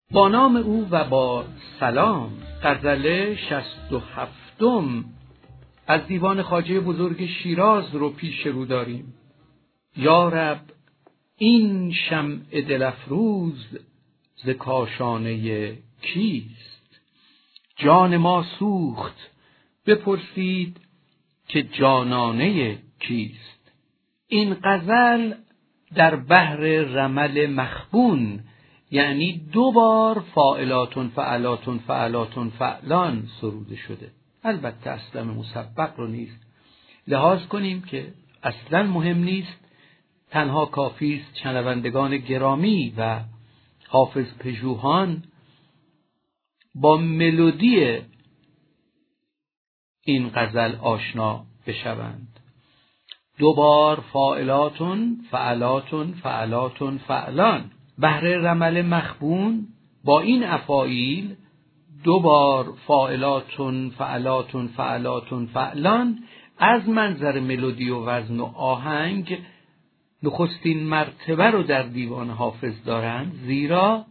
با نام او و با سلام. غزل 67 از دیوان خواجه بزرگ شیراز رو پیش رو داریم. یا رب این شمع دل افروز ز کاشانه کیست؟ جان ما سوخت بپرسید که جانانه کیست؟ این غزل در بحر رمل مخبون، یعنی 2 بار فاعلاتون فعلاتون فعلاتون فعلان سروده شده. البته اصلا مسبق رو نیست لحاظ کنیم که اصلا مهم نیست، تنها کافی است شنوندگان گرامی و حافظ پژوهان با ملودی این غزل آشنا بشوند. 2 بار فاعلاتون فعلاتون فعلاتون فعلان. بحر رمل مخبون با این افاعیل 2 بار فاعلاتون فعلاتون فعلاتون فعلان از منظر ملودی و وزن و آهنگ نخستین مرتبه رو در دیوان حافظ دارند، زیرا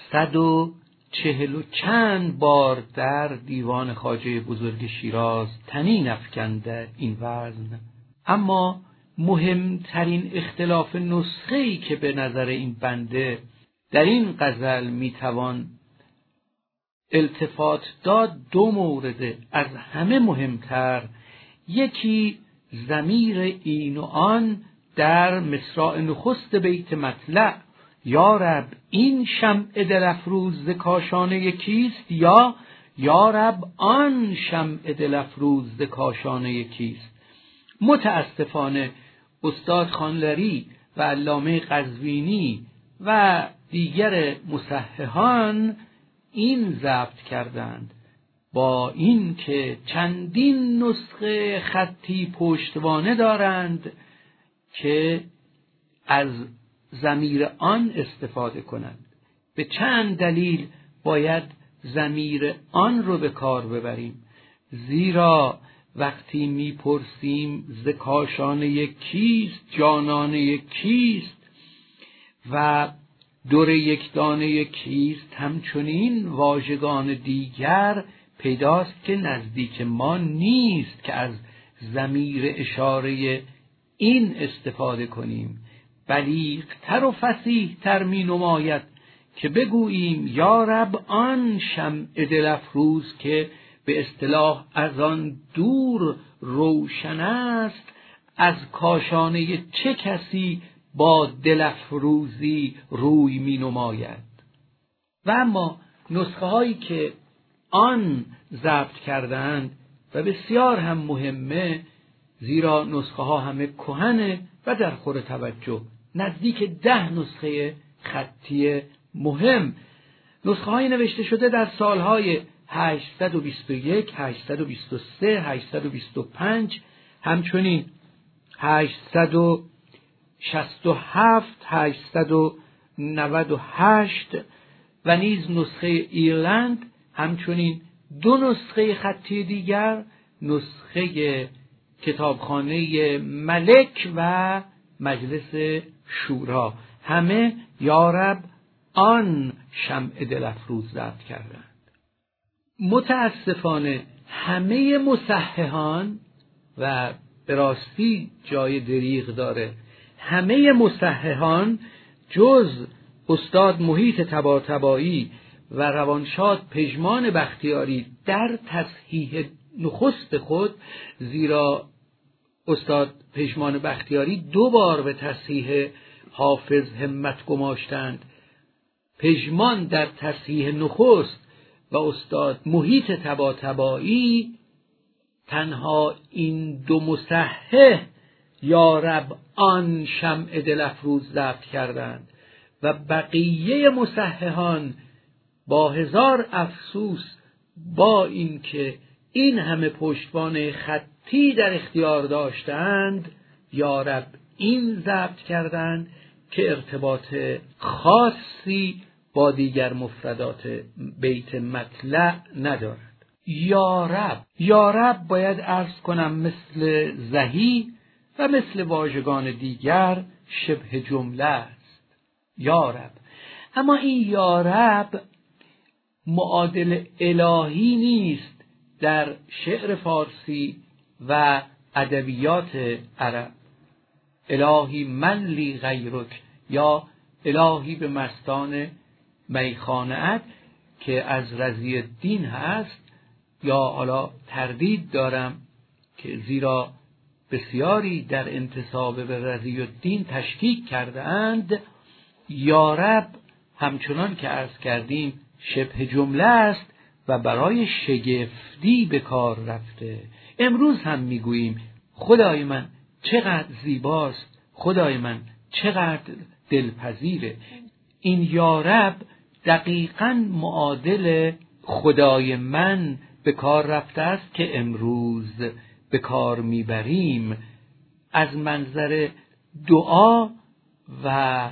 140 و چند بار در دیوان خواجه بزرگ شیراز طنین افکنده این وزن. اما مهمترین اختلاف نسخه‌ای که به نظر این بنده در این غزل میتوان التفات داد 2 مورد از همه مهمتر. یکی ضمیر این و آن در مصرع نخست بیت مطلع، یا رب این شمع دل افروز ز کاشانه کیست، یا رب آن شمع دل افروز ز کاشانه کیست. متاسفانه استاد خانلری و علامه قزوینی و دیگر مصححان این ضبط کردند، با این که چندین نسخه خطی پشتوانه دارند که از ضمیر آن استفاده کنند. به چند دلیل باید ضمیر آن رو به کار ببریم، زیرا وقتی میپرسیم ز کاشانه کیست، جانانه کیست و در یک دانه کیست، همچنین واژگان دیگر پیداست که نزدیک ما نیست که از ضمیر اشاره این استفاده کنیم. بلیغ‌تر و فصیح‌تر می نماید که بگوییم یا رب آن شمع دل افروز که به اصطلاح از آن دور روشن است، از کاشانه چه کسی با دل افروزی روی می نماید. و اما نسخه هایی که آن ضبط کردند و بسیار هم مهمه، زیرا نسخه ها همه کهنه و در خور توجه، نزدیک 10 نسخه خطی مهم. نسخه های نوشته شده در سالهای 821 823 825 همچنین 867 898 و نیز نسخه ایرلند، همچنین 2 نسخه خطی دیگر، نسخه کتابخانه ملک و مجلس شورا، همه یا رب آن شمع دل افروز ضبط کردند. متاسفانه همه مصححان، و به راستی جای دریغ داره، همه مصححان جز استاد محیط طباطبایی و روانشاد پژمان بختیاری در تصحیح نخست خود، زیرا استاد پژمان بختیاری 2 بار به تصحیح حافظ همت گماشتند، پژمان در تصحیح نخست و استاد محیط طباطبایی تنها این 2 مصحح یا رب آن شمع دل افروز ضبط کردند و بقیه مصححان با 1000 افسوس با اینکه این همه پشتوانه خطی در اختیار داشتند، یا رب این ضبط کردند که ارتباط خاصی با دیگر مفردات بیت مطلع ندارد. یا رب باید عرض کنم مثل زهی و مثل واژگان دیگر شبه جمله است. یا رب. اما این یا رب معادل الهی نیست در شعر فارسی و ادبیات عرب. الهی من لی غیرک یا الهی به مستان میخانه‌ات که از رضی الدین هست، یا حالا تردید دارم که زیرا بسیاری در انتساب به رضی الدین تشکیک کرده اند، یارب همچنان که عرض کردیم شبه جمله است و برای شگفتی به کار رفته. امروز هم میگوییم خدای من چقدر زیباست، خدای من چقدر دلپذیره. این یارب دقیقاً معادل خدای من به کار رفته است که امروز به کار میبریم. از منظر دعا و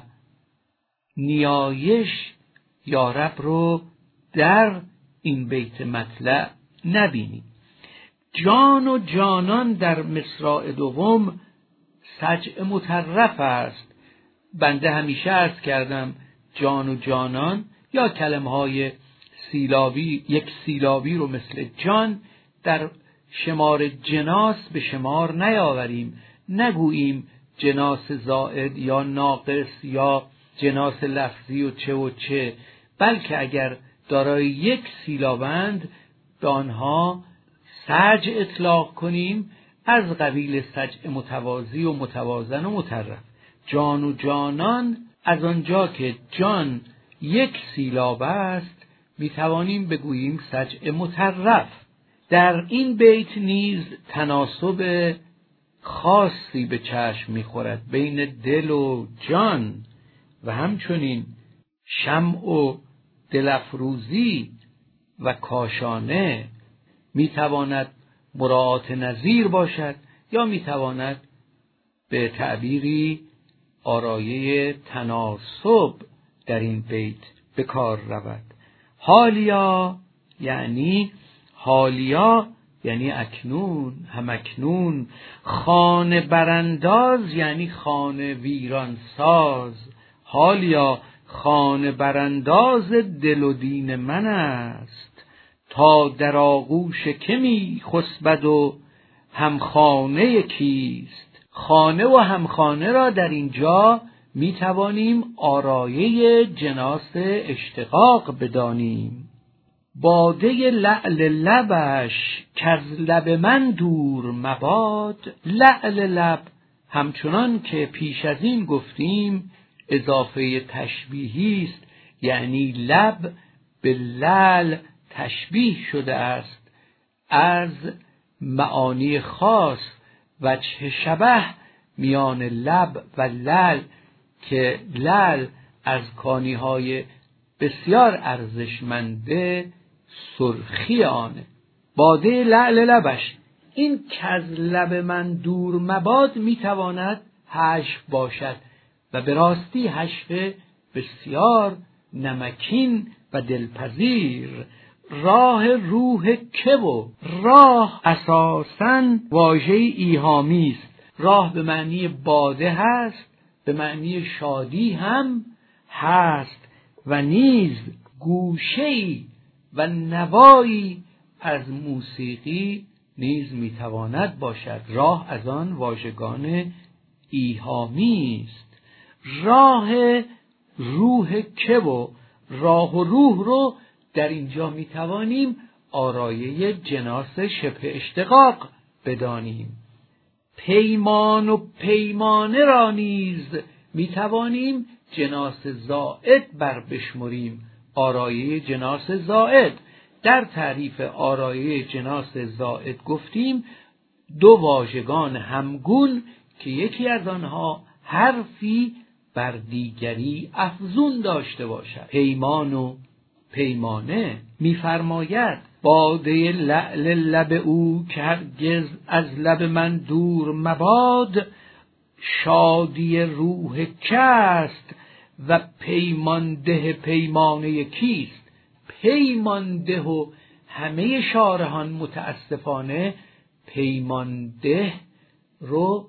نیایش یارب رو در این بیت مطلع نبینیم. جان و جانان در مصرع دوم سجع مطرف است. بنده همیشه عرض کردم جان و جانان یا کلمه‌های سیلابی، یک سیلابی رو مثل جان در شمار جناس به شمار نیاوریم، نگوییم جناس زائد یا ناقص یا جناس لفظی و چه، بلکه اگر دارای یک سیلابند به آنها سجع اطلاق کنیم از قبیل سجع متوازی و متوازن و مطرف. جان و جانان، از آنجا که جان یک سیلاب است میتوانیم بگوییم سجع مطرف. در این بیت نیز تناسب خاصی به چشم میخورد بین دل و جان و همچنین شمع و دلفروزی و کاشانه میتواند مراعات نظیر باشد یا میتواند به تعبیری آرایه تناسب در این بیت به کار رود. حالیا یعنی اکنون، هم اکنون. خانه برانداز یعنی خانه ویران ساز. حالیا خانه برانداز دل و دین من است، تا در آغوش که می خسبد و همخانه کیست. خانه و همخانه را در اینجا می توانیم آرایه جناس اشتقاق بدانیم. باده لعل لبش کز لب من دور مباد. لعل لب همچنان که پیش از این گفتیم اضافه تشبیهی است، یعنی لب به لعل تشبیه شده است. از معانی خاص وجه شبه میان لب و لعل که لعل از کانیهای بسیار ارزشمنده سرخی آنه. باده لعل لبش، این کز لب من دور مباد میتواند حشو باشد و به راستی حشو بسیار نمکین و دلپذیر. راه روح که و راه اساساً واژه ایهامی است. راه به معنی باده هست، به معنی شادی هم هست و نیز گوشه‌ای و نوایی از موسیقی نیز میتواند باشد. راه از آن واژگان ایهامی است. راه روح که و راه و روح رو در اینجا میتوانیم آرایه جناس شبه اشتقاق بدانیم. پیمان و پیمانه را نیز میتوانیم جناس زائد بر بشمریم، آرایه جناس زائد. در تعریف آرایه جناس زائد گفتیم دو واژگان همگون که یکی از آنها حرفی بر دیگری افزون داشته باشد. پیمان و پیمانه می‌فرماید باده لعل لب او که هرگز از لب من دور مباد. شادی روح کست و پیمانده پیمانه کیست. پیمانده و همه شارحان متاسفانه پیمانده رو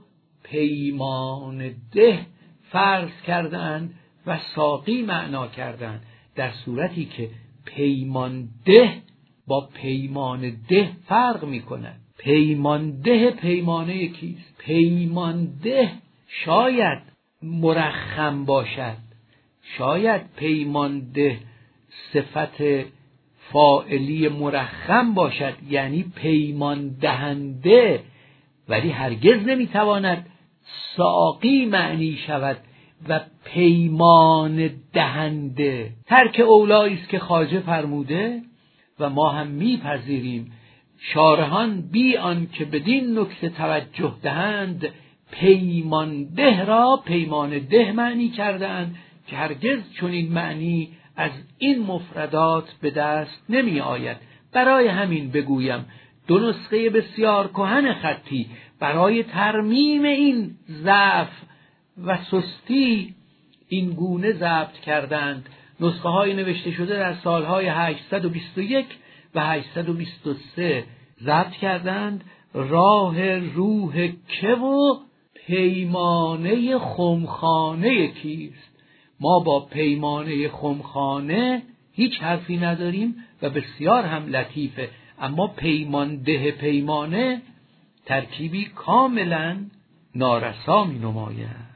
پیمانده فرض کردند و ساقی معنا کردند، در صورتی که پیمانده با پیمانده فرق می‌کند. پیمانده پیمانه کیست؟ پیمانده شاید مرخم باشد، شاید پیمانده صفت فاعلی مرخم باشد، یعنی پیمان دهنده، ولی هرگز نمیتواند ساقی معنی شود و پیمان دهنده. ترک اولایی است که خواجه فرموده و ما هم میپذیریم. شارحان بی آن که بدین نکته توجه دهند، پیمانده را پیمان ده معنی کردند که هرگز چنین معنی از این مفردات به دست نمی آید. برای همین بگویم دو نسخه بسیار کهن خطی برای ترمیم این ضعف و سستی این گونه ضبط کردند. نسخه های نوشته شده در سالهای 821 و 823 ضبط کردند. راه روح که و پیمانه خمخانه کیست؟ ما با پیمانه خمخانه هیچ حرفی نداریم و بسیار هم لطیفه، اما پیمانده پیمانه ترکیبی کاملا نارسا می نماید.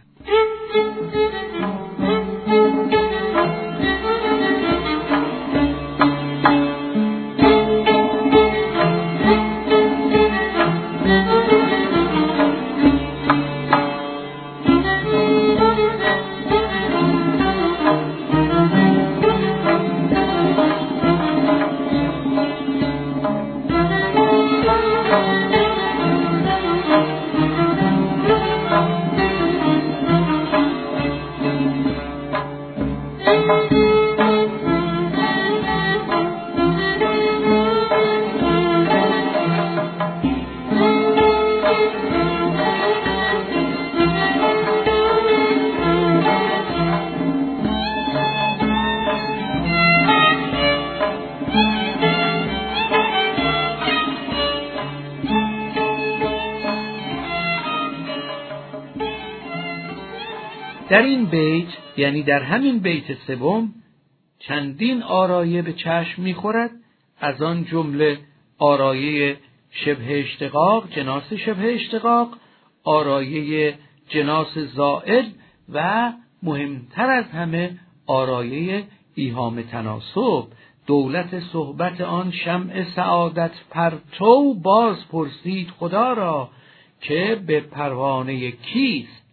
در این بیت، یعنی در همین بیت سوم، چندین آرایه به چشم می‌خورد. از آن جمله آرایه شبه اشتقاق، جناس شبه اشتقاق، آرایه جناس زائد و مهمتر از همه آرایه ایهام تناسب. دولت صحبت آن شمع سعادت پرتو، باز پرسید خدا را که به پروانه کیست.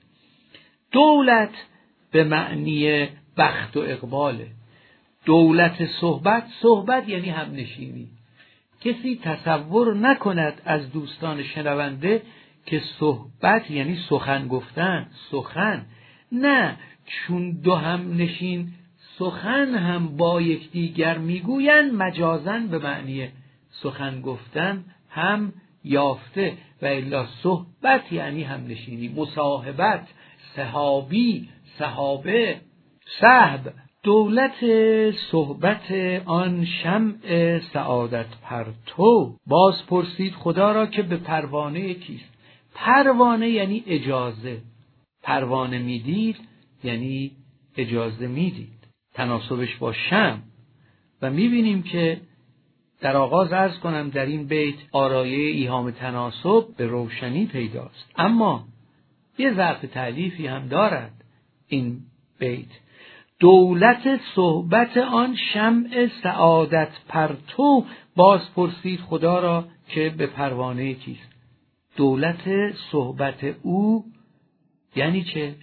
دولت به معنی بخت و اقباله. دولت صحبت یعنی همنشینی. کسی تصور نکند از دوستان شنونده که صحبت یعنی سخن گفتن، سخن نه، چون دو همنشین سخن هم با یکدیگر میگویند مجازن به معنی سخن گفتن هم یافته، و الا صحبت یعنی همنشینی، مصاحبت، صحابی، صحابه، صحب. دولت صحبت آن شمع سعادت پرتو، باز پرسید خدا را که به پروانه کیست. پروانه یعنی اجازه، پروانه میدید یعنی اجازه میدید، تناسبش با شمع. و میبینیم که در آغاز عرض کنم در این بیت آرایه ایهام تناسب به روشنی پیداست، اما یه ظرف تألیفی هم دارد این بیت. دولت صحبت آن شمع سعادت پرتو، باز پرسید خدا را که به پروانه کیست. دولت صحبت او یعنی چه؟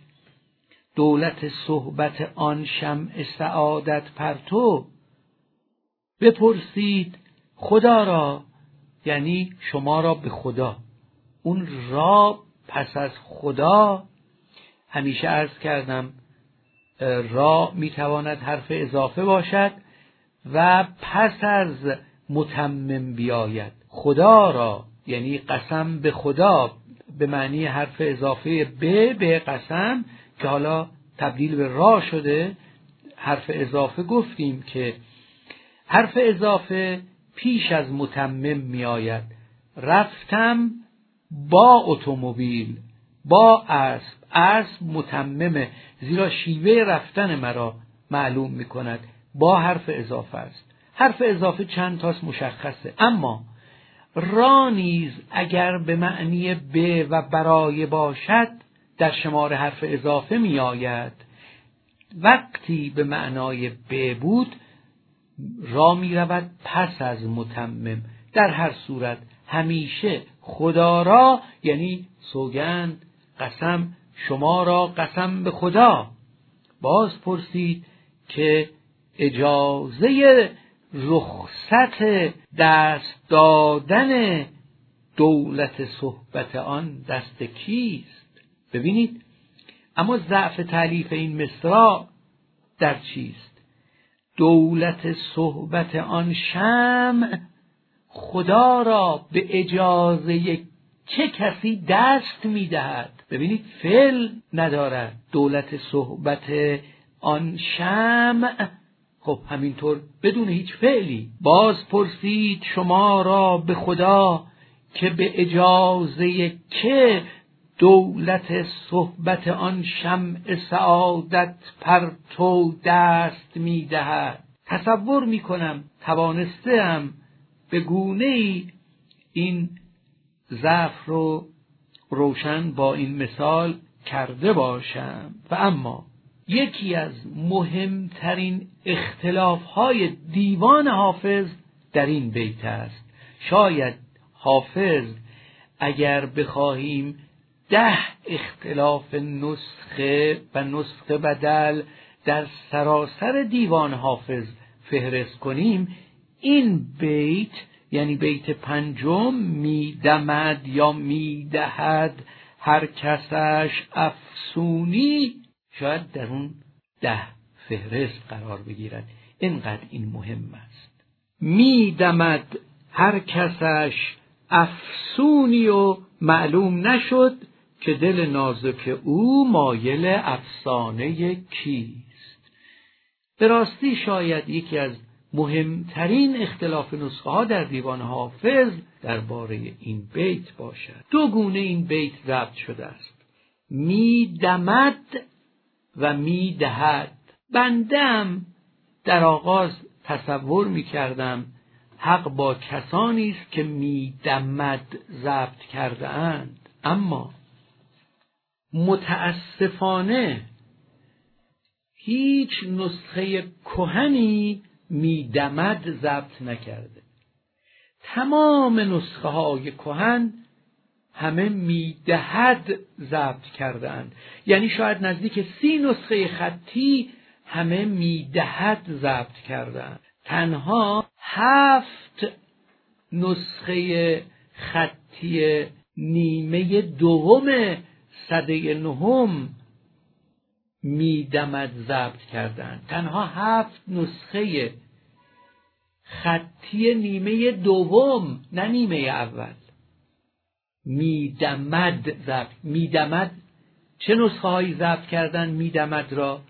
دولت صحبت آن شمع سعادت پرتو، بپرسید خدا را یعنی شما را به خدا. اون را پس از خدا، همیشه عرض کردم را میتواند حرف اضافه باشد و پس از متمم بیاید. خدا را یعنی قسم به خدا به معنی حرف اضافه به قسم که حالا تبدیل به را شده. حرف اضافه گفتیم که حرف اضافه پیش از متمم میآید. رفتم با اتومبیل، با اسب متممه، زیرا شیوه رفتن مرا معلوم میکند. با حرف اضافه است. حرف اضافه چند تاست مشخصه، اما را نیز اگر به معنی به و برای باشد در شمار حرف اضافه می آید. وقتی به معنای به بود را می رود پس از متمم. در هر صورت همیشه خدا را یعنی سوگند، قسم، شما را قسم به خدا. باز پرسید که اجازه رخصت دست دادن دولت صحبت آن دست کیست؟ ببینید، اما ضعف تألیف این مصرع در چیست؟ دولت صحبت آن شمع خدا را به اجازه چه کسی دست می‌دهد؟ ببینید فعل ندارد. دولت صحبت آن شمع، خب همینطور بدون هیچ فعلی. باز پرسید شما را به خدا که به اجازه که دولت صحبت آن شمع سعادت پرتو دست می‌دهد. تصور می‌کنم توانستم به گونه‌ای این ضعف رو روشن با این مثال کرده باشم. و اما یکی از مهمترین اختلاف‌های دیوان حافظ در این بیت است. شاید حافظ اگر بخواهیم 10 اختلاف نسخه و نسخه بدل در سراسر دیوان حافظ فهرست کنیم، این بیت یعنی بیت 5 میدمد یا میدهد هر کسش افسونی شاید در اون 10 فهرست قرار بگیرد. اینقدر این مهم است. میدمد هر کسش افسونی و معلوم نشد که دل نازک او مایل افسانه کیست. به راستی شاید یکی از مهمترین اختلاف نسخه ها در دیوان حافظ درباره این بیت باشد. 2 گونه این بیت ضبط شده است: میدمد و میدهد. بندم در آغاز تصور میکردم حق با کسانی است که میدمد ضبط کرده اند، اما متاسفانه هیچ نسخه کهنی میدمد ضبط نکرده. تمام نسخه های کهن همه میدهد ضبط کرده اند. یعنی شاید نزدیک 30 نسخه خطی همه میدهد ضبط کرده اند. تنها 7 نسخه خطی نیمه دوم سده 9 میدمد ضبط کردند. تنها 7 نسخه خطی نیمه دوم، نه نیمه اول، میدمد ضبط. میدمد چه نسخه هایی ضبط کردند میدمد را؟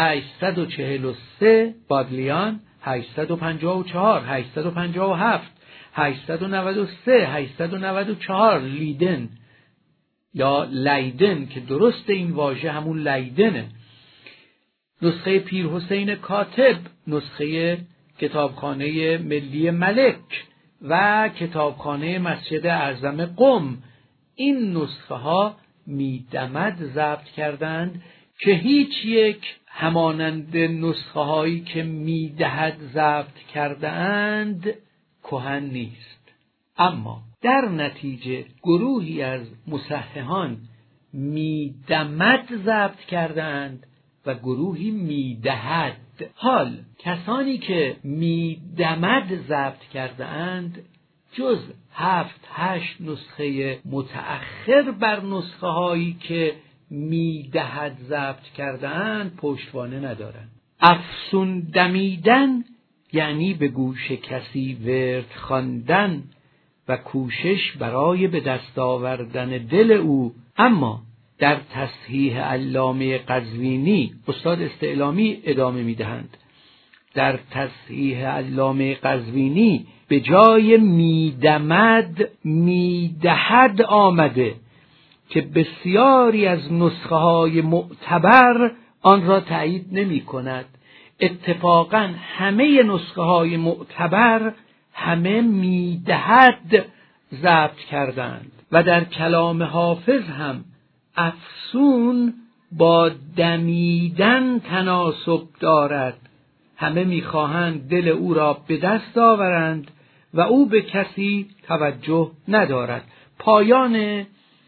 843 بادلیان، 854 857 893 894 لیدن یا لیدن که درست این واژه همون لیدنه. نسخه پیر حسین کاتب، نسخه کتابخانه ملی ملک و کتابخانه مسجد اعظم قم، این نسخه ها میدمد ضبط کردند که هیچ یک همانند نسخه هایی که میدهد ضبط کرده اند کهن نیست. اما در نتیجه گروهی از مصححان میدمد ضبط کرده اند و گروهی میدهد. حال کسانی که میدمد ضبط کرده اند جز 7-8 نسخه متأخر بر نسخه هایی که میدهد ضبط کرده اند پشتوانه ندارند. افسون دمیدن یعنی به گوش کسی ورد خواندن و کوشش برای به دست آوردن دل او. اما در تصحیح علامه قزوینی، استاد استعلامی ادامه میدهند، در تصحیح علامه قزوینی به جای میدمد میدهد آمده که بسیاری از نسخه های معتبر آن را تایید نمی کند. اتفاقا همه نسخه های معتبر همه میدهد ضبط کردند و در کلام حافظ هم افسون با دمیدن تناسب دارد. همه میخواهند دل او را به دست آورند و او به کسی توجه ندارد. پایان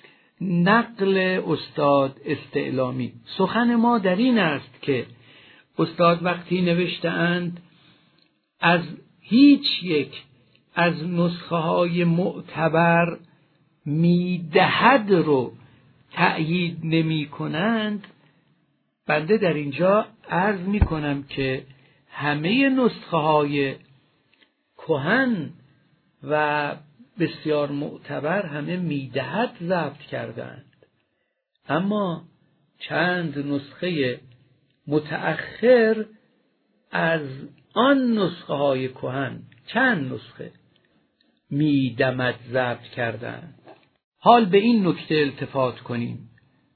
نقل استاد استعلامی. سخن ما در این است که استاد وقتی نوشته‌اند از هیچ یک از نسخه های معتبر میدهد رو تأیید نمی کنند، بنده در اینجا عرض می کنم که همه نسخه های کهن و بسیار معتبر همه میدهد ضبط کردند، اما چند نسخه متأخر از آن نسخه های کهن چند نسخه میدمد ضبط کردند. حال به این نکته التفات کنیم،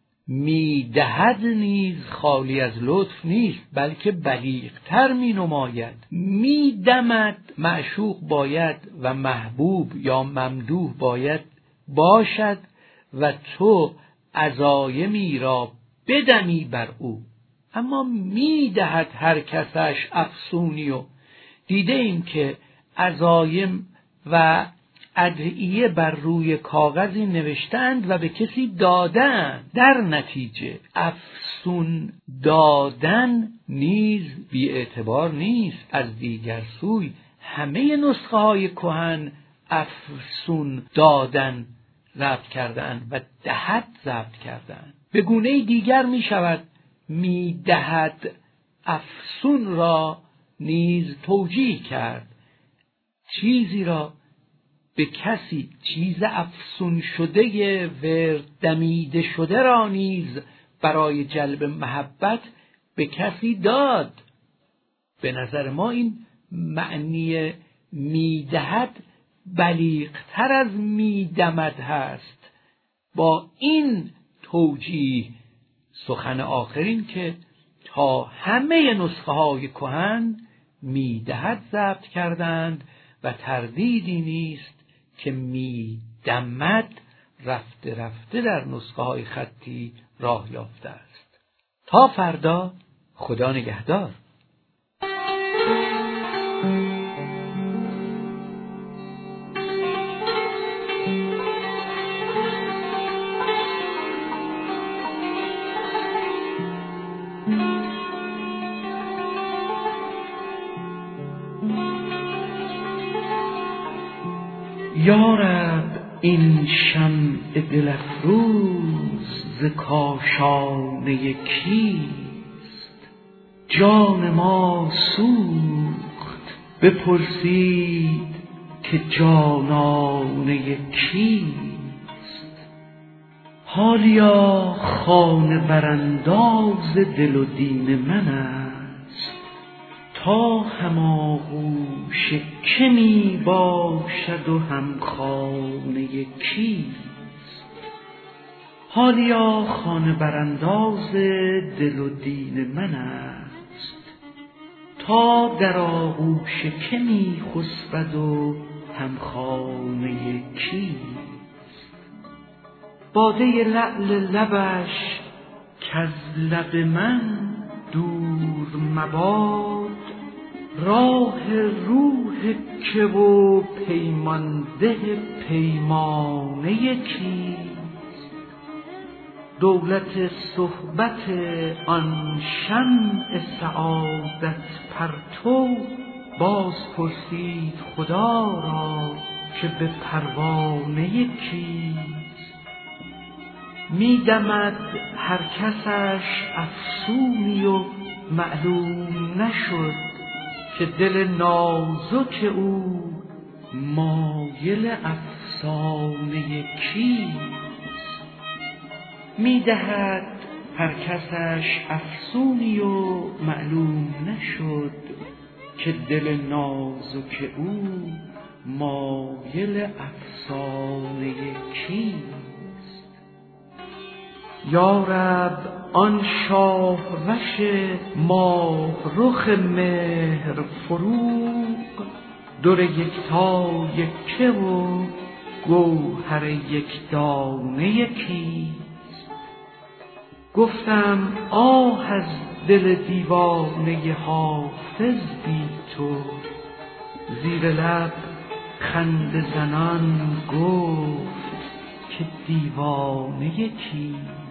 میدهد نیز خالی از لطف نیست، بلکه بلیغتر می نماید. میدمد معشوق باید و محبوب یا ممدوح باید باشد و تو عزایمی را بدمی بر او، اما میدهد هر کسش افسونی. و دیده ایم که عزایم و ادعیه بر روی کاغذی نوشتند و به کسی دادند، در نتیجه افسون دادن نیز بی اعتبار نیست. از دیگر سوی همه نسخه های کهن افسون دادن ضبط کردند و دهد ضبط کردند. به گونه دیگر می شود می دهد افسون را نیز توجیه کرد. چیزی را به کسی، چیز افسون شده و دمیده شده را نیز برای جلب محبت به کسی داد. به نظر ما این معنی میدهد بلیغتر از میدمد هست. با این توجیه سخن آخرین که تا همه نسخه های کهن میدهد ضبط کردند و تردیدی نیست که میدمد رفته رفته در نسخه های خطی راه یافته است. تا فردا، خدا نگهدار. یا رب این شمع دل افروز ز کاشانه کیست؟ جان ما سوخت بپرسید که جانانه کیست؟ حالیا خانه برانداز دل و دین من است، تا هماغوش که می باشد و همخانه کیست؟ حالیا خانه برانداز دل و دین من است، تا در آغوش که می خسبد و همخانه کیست؟ باده لعل لبش کز لب من دور مباد، راه روح که و پیمانده پیمانه کیست؟ دولت صحبت آن شمع سعادت پرتو، باز پرسید خدا را که به پروانه کیست؟ میدمد هر کسش افسونی و معلوم نشد، که دل نازک او مایل افسانه کیست؟ میدهد هر کسش افسونی و معلوم نشد، که دل نازک او مایل افسانه کیست؟ یا رب آن شاه وش ماه رخ مهر فروغ، در یکتای که و گوهر یک دانه کیست؟ گفتم آه از دل دیوانه حافظ بی تو، زیر لب خنده زنان گفت که دیوانه کیست؟